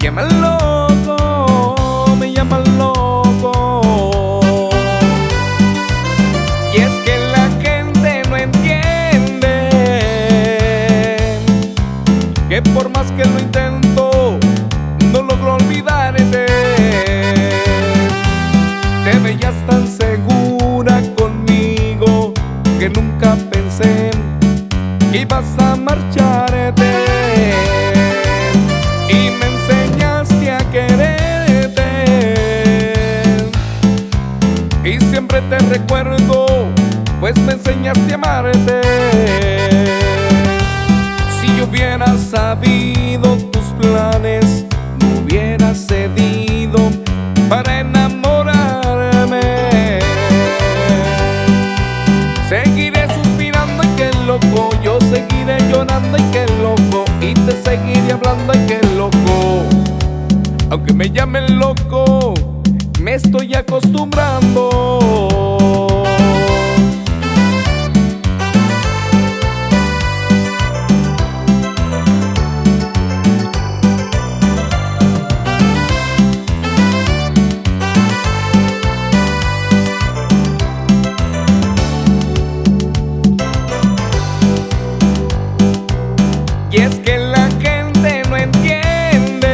llaman loco, me llaman loco. Y es que la gente no entiende que por más que lo intento, no logro olvidarte. Te veías tan segura conmigo que nunca pensé que ibas a marcharte. Y me enseñaste a quererte, y siempre te recuerdo, pues me enseñaste a amarte. Si yo hubiera sabido tus planes, no hubiera cedido para enamorarme. Seguiré suspirando, ay qué loco, yo seguiré llorando, ay qué loco, y te seguiré hablando, ay qué loco. Aunque me llamen loco, me estoy acostumbrando. Y es que la gente no entiende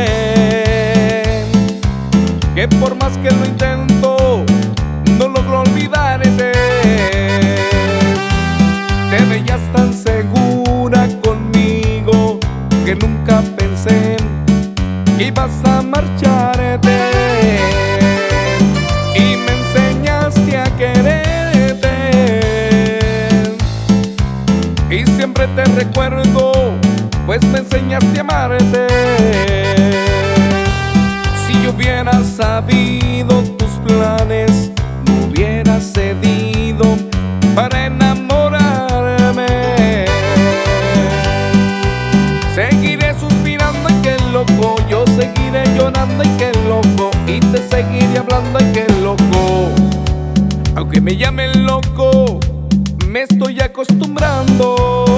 que por más que lo intento, no logro olvidarte. Te veías tan segura conmigo que nunca pensé que ibas a marcharte. Y me enseñaste a quererte, y siempre te recuerdo, pues me enseñaste a amarte. Si yo hubiera sabido tus planes, no hubiera cedido para enamorarme. Seguiré suspirando, ay qué loco, yo seguiré llorando, ay qué loco, y te seguiré hablando, ay qué loco. Aunque me llamen loco, me estoy acostumbrando.